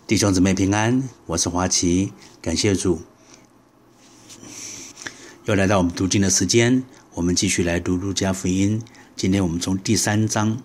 弟兄姊妹平安，我是华奇，感谢主。又来到我们读经的时间，我们继续来读路加福音。今天我们从第3章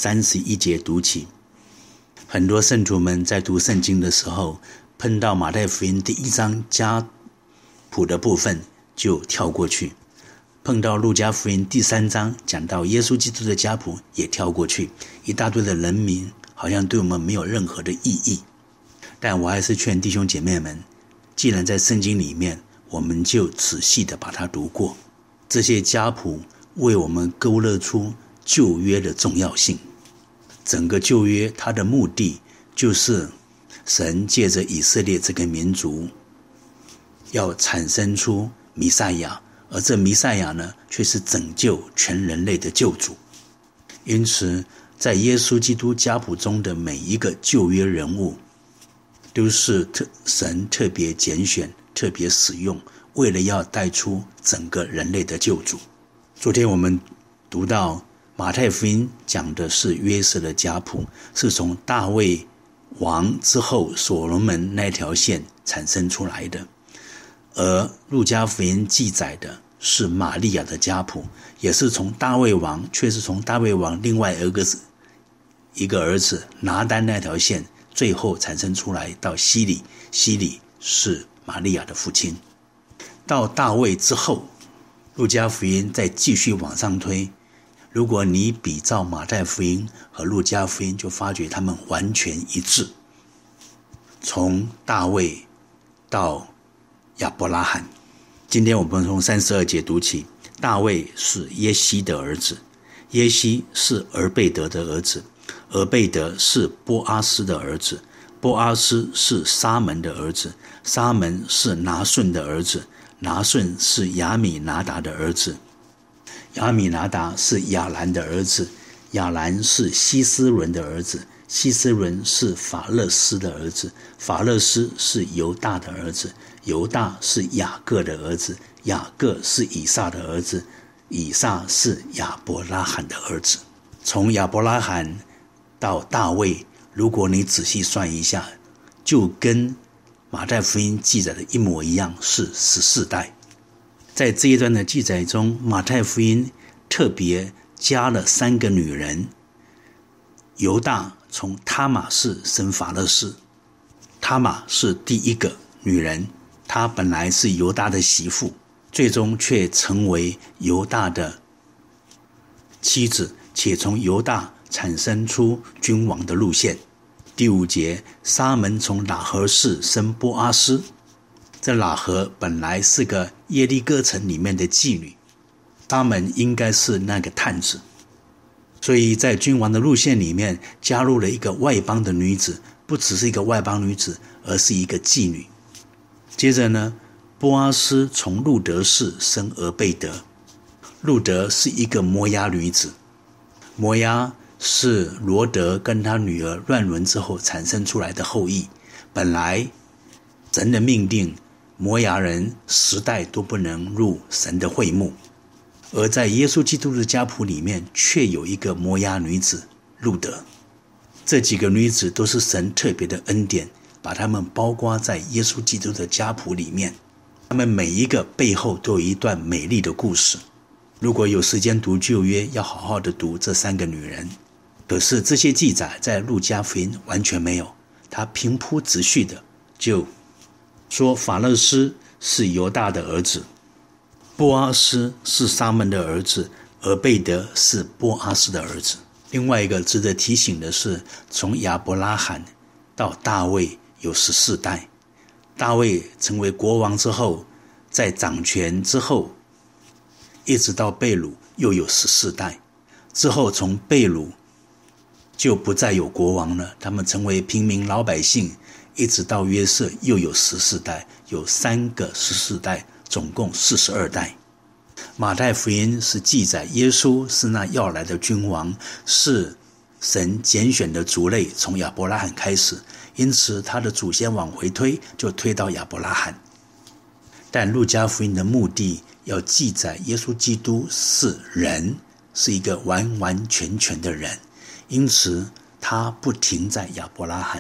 31节读起。很多圣徒们在读圣经的时候，碰到马太福音第1章家谱的部分就跳过去，碰到路加福音第3章讲到耶稣基督的家谱也跳过去，一大堆的人名好像对我们没有任何的意义。但我还是劝弟兄姐妹们，既然在圣经里面，我们就仔细的把它读过。这些家谱为我们勾勒出旧约的重要性。整个旧约它的目的就是神借着以色列这个民族要产生出弥赛亚，而这弥赛亚呢，却是拯救全人类的救主。因此在耶稣基督家谱中的每一个旧约人物都是神特别拣选、特别使用，为了要带出整个人类的救主。昨天我们读到马太福音讲的是约瑟的家谱，是从大卫王之后所罗门那条线产生出来的。而路加福音记载的是玛利亚的家谱，也是从大卫王，却是从大卫王另外一个儿子拿单那条线最后产生出来到西里，西里是玛利亚的父亲。到大卫之后，路加福音再继续往上推，如果你比照马太福音和路加福音，就发觉他们完全一致。从大卫到亚伯拉罕，今天我们从32节读起。大卫是耶西的儿子，耶西是俄贝德的儿子，俄贝德是波阿斯的儿子，波阿斯是沙门的儿子，沙门是拿顺的儿子，拿顺是亚米拿达的儿子，亚米拿达是亚兰的儿子，亚兰是希斯伦的儿子，希斯伦是法勒斯的儿子，法勒斯是犹大的儿子，犹大是雅各的儿子，雅各是以撒的儿子，以撒是亚伯拉罕的儿子。从亚伯拉罕到大卫，如果你仔细算一下，就跟马太福音记载的一模一样，是14代。在这一段的记载中，马太福音特别加了3个女人。犹大从他玛氏生法勒斯，他玛是第一个女人，她本来是犹大的媳妇，最终却成为犹大的妻子，且从犹大产生出君王的路线。第5节，沙门从喇合氏生波阿斯，这喇合本来是个耶利哥城里面的妓女，沙门应该是那个探子，所以在君王的路线里面加入了一个外邦的女子，不只是一个外邦女子，而是一个妓女。接着呢，波阿斯从路德氏生俄贝德，路德是一个摩押女子，摩押是罗德跟他女儿乱伦之后产生出来的后裔。本来神的命令，摩押人10代都不能入神的会幕，而在耶稣基督的家谱里面却有一个摩押女子路德。这几个女子都是神特别的恩典，把她们包括在耶稣基督的家谱里面，她们每一个背后都有一段美丽的故事。如果有时间读旧约，要好好的读这3个女人。可是这些记载在路加福音完全没有，他平铺直叙的就说法勒斯是犹大的儿子，波阿斯是沙门的儿子，俄贝德是波阿斯的儿子。另外一个值得提醒的是，从亚伯拉罕到大卫有14代，大卫成为国王之后，在掌权之后一直到被掳又有14代，之后从被掳就不再有国王了，他们成为平民老百姓，一直到约瑟又有14代，有3个14代，总共42代。马太福音是记载耶稣是那要来的君王，是神拣选的族类，从亚伯拉罕开始，因此他的祖先往回推，就推到亚伯拉罕。但路加福音的目的要记载耶稣基督是人，是一个完完全全的人，因此他不停在亚伯拉罕，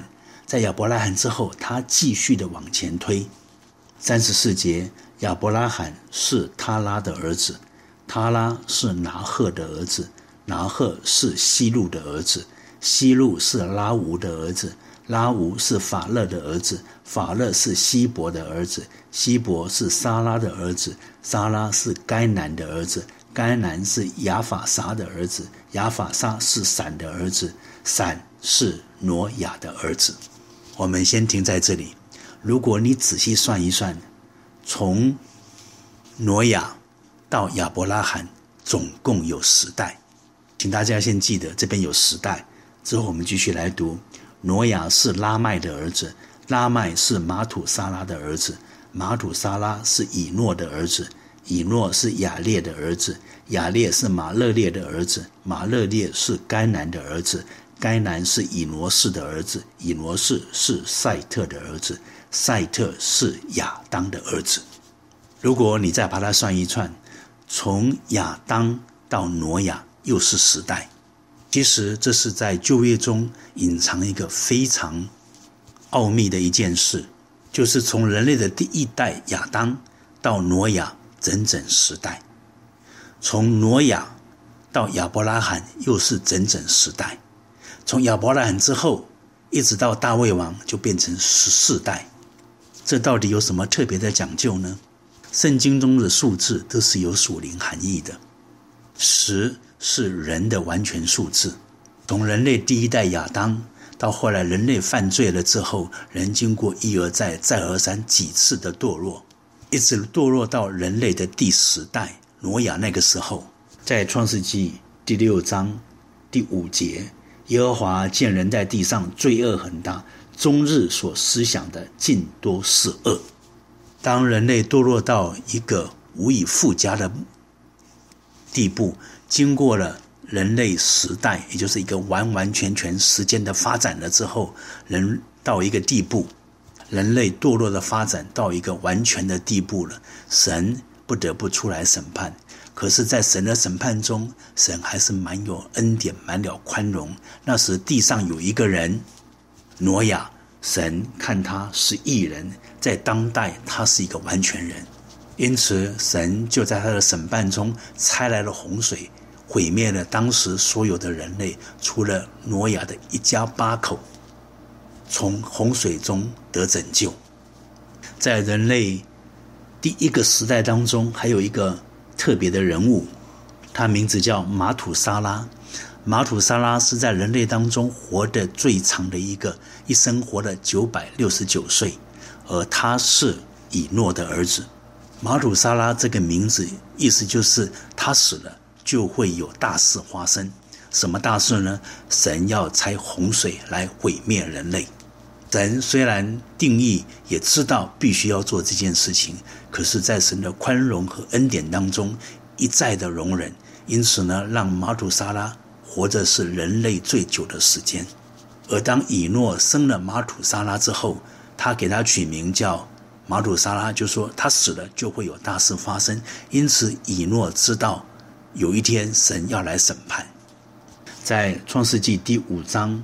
在亚伯拉罕之后，他继续的往前推。34节，亚伯拉罕是他拉的儿子，他拉是拿鹤的儿子，拿鹤是西路的儿子，西路是拉吾的儿子，拉吾是法勒的儿子，法勒是希伯的儿子，希伯是撒拉的儿子，撒拉是该南的儿子，该南是亚法撒的儿子，亚法撒是闪的儿子，闪是挪亚的儿子。我们先停在这里。如果你仔细算一算，从挪亚到亚伯拉罕总共有10代，请大家先记得这边有10代。之后我们继续来读。挪亚是拉麦的儿子，拉麦是马土沙拉的儿子，马土沙拉是以诺的儿子，以诺是亚列的儿子，亚列是马勒列的儿子，马勒列是该南的儿子，该南是以挪士的儿子，以挪士是赛特的儿子，赛特是亚当的儿子。如果你再把它算一串，从亚当到挪亚又是10代。其实这是在旧约中隐藏一个非常奥秘的一件事，就是从人类的第一代亚当到挪亚整整10代，从挪亚到亚伯拉罕又是整整10代，从亚伯拉罕之后一直到大卫王就变成14代。这到底有什么特别的讲究呢？圣经中的数字都是有属灵含义的。10是人的完全数字，从人类第一代亚当到后来人类犯罪了之后，人经过一而再再而三几次的堕落，一直堕落到人类的第10代挪亚。那个时候在创世纪第6章第5节，耶和华见人在地上罪恶很大，终日所思想的尽都是恶。当人类堕落到一个无以复加的地步，经过了人类10代，也就是一个完完全全时间的发展了之后，人到一个地步，人类堕落的发展到一个完全的地步了，神不得不出来审判。可是在神的审判中，神还是蛮有恩典，蛮了宽容。那时地上有一个人挪亚，神看他是义人，在当代他是一个完全人，因此神就在他的审判中差来了洪水，毁灭了当时所有的人类，除了挪亚的一家8口从洪水中得拯救。在人类第一个时代当中，还有一个特别的人物，他名字叫马土沙拉。马土沙拉是在人类当中活得最长的一个，一生活了969岁，而他是以诺的儿子。马土沙拉这个名字意思就是他死了就会有大事发生。什么大事呢？神要差洪水来毁灭人类。神虽然定义也知道必须要做这件事情，可是在神的宽容和恩典当中一再的容忍，因此呢，让马土沙拉活着是人类最久的时间。而当以诺生了马土沙拉之后，他给他取名叫马土沙拉，就说他死了就会有大事发生。因此以诺知道有一天神要来审判。在创世纪第5章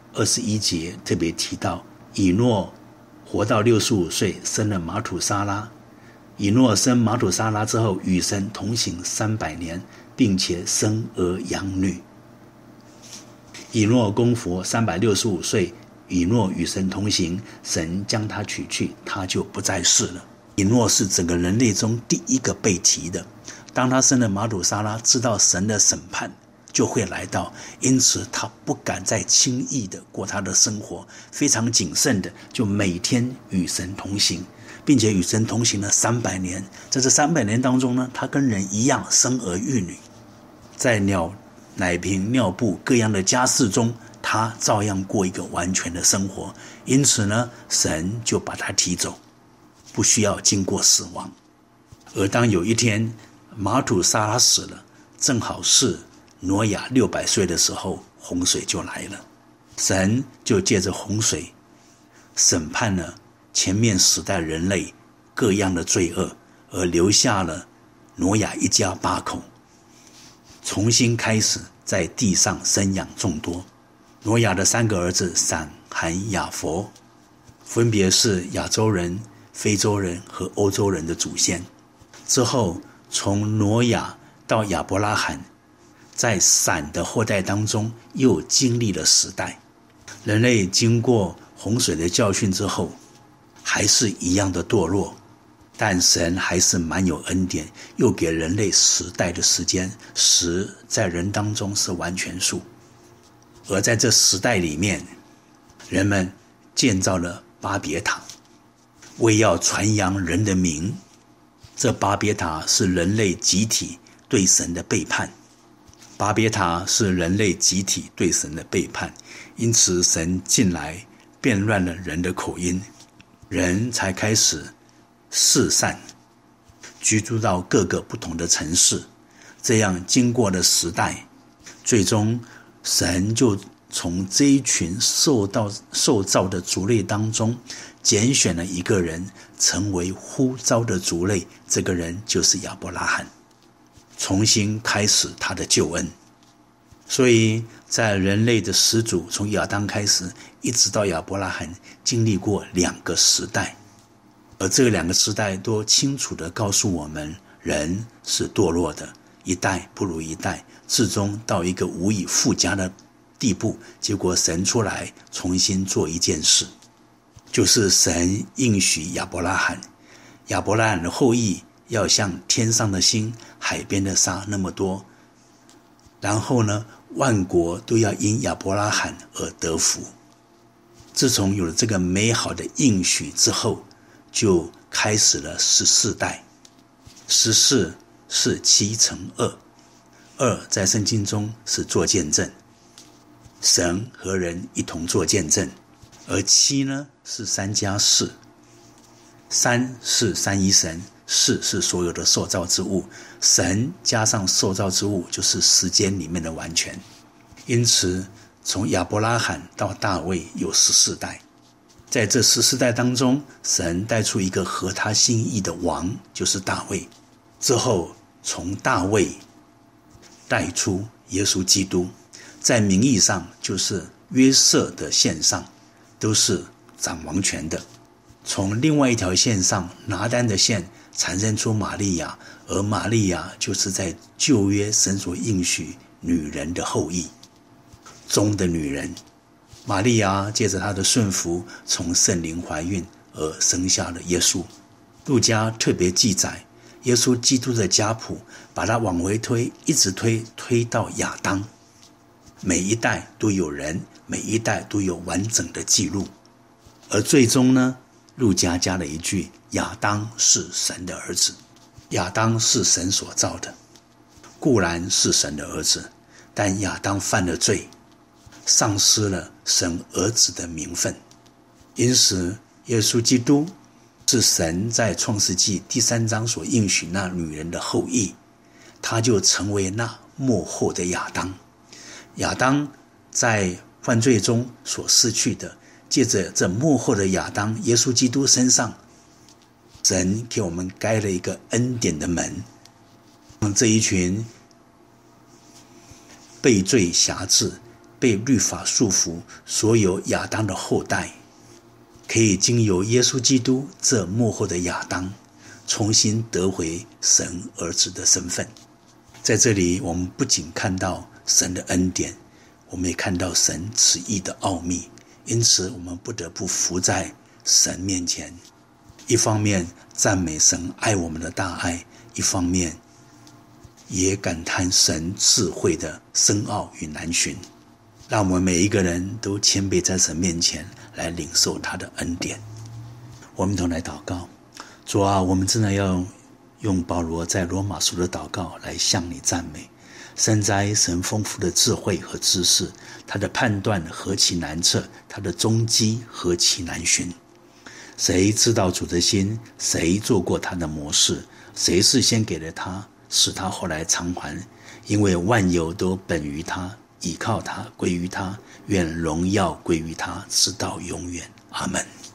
21节特别提到，以诺活到65岁，生了马土沙拉。以诺生马土沙拉之后，与神同行300年，并且生儿养女。以诺公活365岁，以诺与神同行，神将他取去，他就不在世了。以诺是整个人类中第一个被提的。当他生了马土沙拉，知道神的审判就会来到，因此他不敢再轻易的过他的生活，非常谨慎的就每天与神同行，并且与神同行了300年。在这300年当中呢，他跟人一样生儿育女，在奶瓶、尿布各样的家事中，他照样过一个完全的生活。因此呢，神就把他提走，不需要经过死亡。而当有一天马土沙拉死了，正好是挪亚600岁的时候，洪水就来了。神就借着洪水审判了前面10代人类各样的罪恶，而留下了挪亚一家8口，重新开始在地上生养众多。 挪亚的3个儿子闪、含、雅弗，分别是亚洲人、非洲人和欧洲人的祖先。之后从挪亚到亚伯拉罕，在闪的后代当中又经历了10代。人类经过洪水的教训之后，还是一样的堕落，但神还是蛮有恩典，又给人类10代的时间。10在人当中是完全数，而在这10代里面，人们建造了巴别塔，为要传扬人的名。这巴别塔是人类集体对神的背叛，巴别塔是人类集体对神的背叛，因此神进来变乱了人的口音，人才开始四散，居住到各个不同的城市。这样经过了10代，最终神就从这一群受造的族类当中拣选了一个人成为呼召的族类，这个人就是亚伯拉罕，重新开始他的救恩。所以在人类的始祖从亚当开始一直到亚伯拉罕，经历过2个时代，而这2个时代都清楚地告诉我们，人是堕落的，一代不如一代，最终到一个无以复加的地步。结果神出来重新做一件事，就是神应许亚伯拉罕，亚伯拉罕的后裔要像天上的星、海边的沙那么多，然后呢，万国都要因亚伯拉罕而得福。自从有了这个美好的应许之后，就开始了14代。14是7乘2，2在圣经中是做见证，神和人一同做见证。而7呢是3+4，3是三一神，4是所有的受造之物，神加上受造之物就是时间里面的完全。因此从亚伯拉罕到大卫有14代，在这14代当中，神带出一个合他心意的王，就是大卫。之后从大卫带出耶稣基督，在名义上就是约瑟的线上都是掌王权的。从另外一条线上，拿单的线产生出玛利亚，而玛利亚就是在旧约神所应许女人的后裔中的女人。玛利亚借着她的顺服，从圣灵怀孕而生下了耶稣。路加特别记载耶稣基督的家谱，把它往回推，一直推到亚当。每一代都有人，每一代都有完整的记录。而最终呢，路加加了一句，亚当是神的儿子。亚当是神所造的，固然是神的儿子，但亚当犯了罪，丧失了神儿子的名分。因此耶稣基督是神在创世纪第3章所应许那女人的后裔，他就成为那末后的亚当。亚当在犯罪中所失去的，借着这末后的亚当耶稣基督身上，神给我们开了一个恩典的门，让这一群被罪辖制、被律法束缚所有亚当的后代，可以经由耶稣基督这末后的亚当，重新得回神儿子的身份。在这里我们不仅看到神的恩典，我们也看到神旨意的奥秘。因此我们不得不伏在神面前，一方面赞美神爱我们的大爱，一方面也感叹神智慧的深奥与难寻。让我们每一个人都谦卑在神面前，来领受他的恩典。我们同来祷告。主啊，我们真的要用保罗在罗马书的祷告来向你赞美。深哉神丰富的智慧和知识，他的判断何其难测，他的踪迹何其难寻。谁知道主的心？谁做过他的模式？谁是先给了他，使他后来偿还？因为万有都本于他，倚靠他，归于他，愿荣耀归于他，直到永远。阿们。